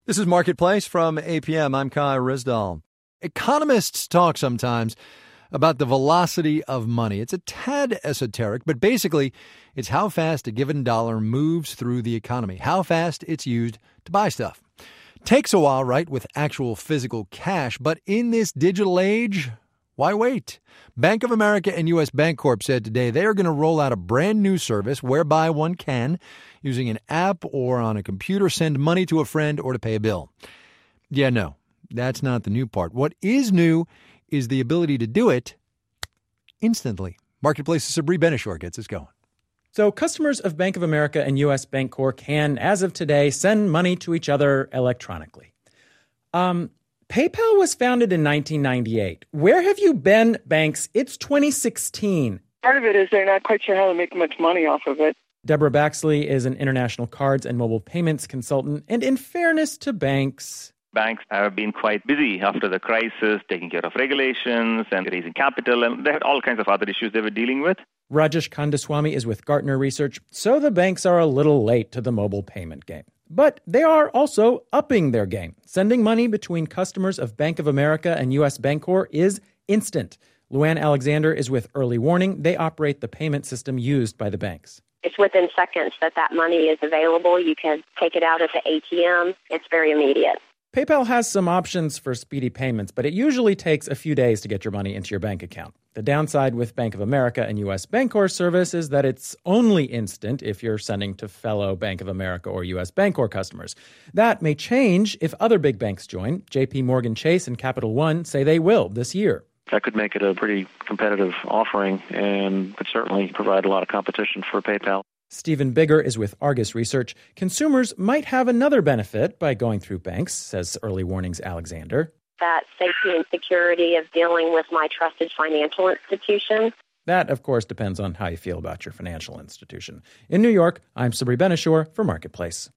This is Marketplace from APM. I'm Kai Rizdal. Economists talk sometimes about the velocity of money. It's a tad esoteric, but basically it's how fast a given dollar moves through the economy, how fast it's used to buy stuff. Takes a while, right, with actual physical cash, but in this digital age, why wait? Bank of America and U.S. Bancorp said today they are going to roll out a brand new service whereby one can, using an app or on a computer, send money to a friend or to pay a bill. Yeah, no, that's not the new part. What is new is the ability to do it instantly. Marketplace's Sabri Benishore gets us going. So customers of Bank of America and U.S. Bancorp can, as of today, send money to each other electronically. PayPal was founded in 1998. Where have you been, banks? It's 2016. Part of it is they're not quite sure how to make much money off of it. Deborah Baxley is an international cards and mobile payments consultant. And in fairness to banks have been quite busy after the crisis, taking care of regulations and raising capital, and they had all kinds of other issues they were dealing with. Rajesh Kandaswamy is with Gartner Research. So the banks are a little late to the mobile payment game. But they are also upping their game. Sending money between customers of Bank of America and U.S. Bancorp is instant. Luann Alexander is with Early Warning. They operate the payment system used by the banks. It's within seconds that money is available. You can take it out at the ATM. It's very immediate. PayPal has some options for speedy payments, but it usually takes a few days to get your money into your bank account. The downside with Bank of America and U.S. Bancorp service is that it's only instant if you're sending to fellow Bank of America or U.S. Bancorp customers. That may change if other big banks join. J.P. Morgan Chase and Capital One say they will this year. That could make it a pretty competitive offering and could certainly provide a lot of competition for PayPal. Stephen Bigger is with Argus Research. Consumers might have another benefit by going through banks, says Early Warning's Alexander. That safety and security of dealing with my trusted financial institution. That, of course, depends on how you feel about your financial institution. In New York, I'm Sabri Benishore for Marketplace.